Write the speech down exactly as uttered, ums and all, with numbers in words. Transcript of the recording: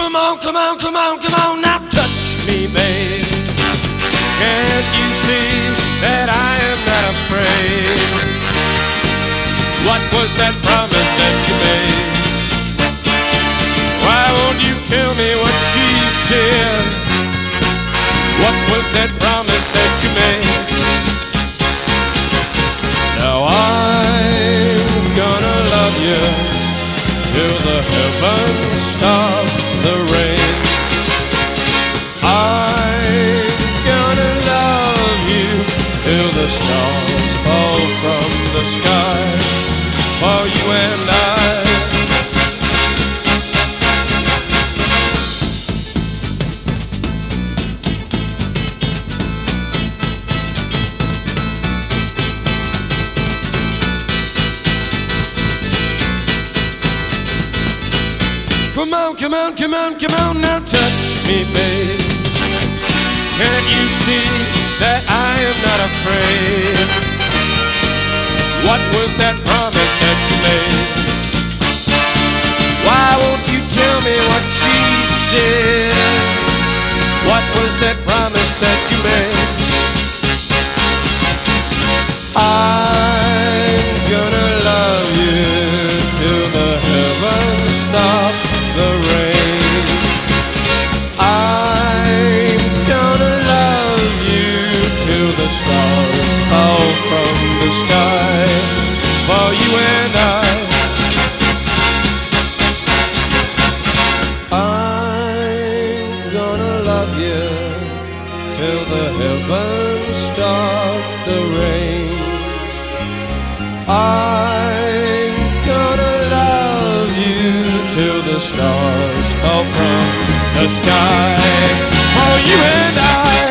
Come on, come on, come on, come on, now touch me, babe. Can't you see that I am not afraid? What was that promise that you made? Why won't you tell me what she said? What was that promise that you made? Now I'm gonna love you till the heavens stop the rain. I'm gonna love you till the stars fall from the sky for you and I. Come on, come on, come on, come on, now touch me, babe. Can't you see that I am not afraid? What was that promise that you made? Why won't you tell me what she said? What was that promise that you made? I'm gonna love you till the heavens stop the rain. I'm gonna love you till the stars fall from the sky for you and I. I'm gonna love you till the heavens stop the rain. I'm gonna love you till the stars fall from the sky for you and I.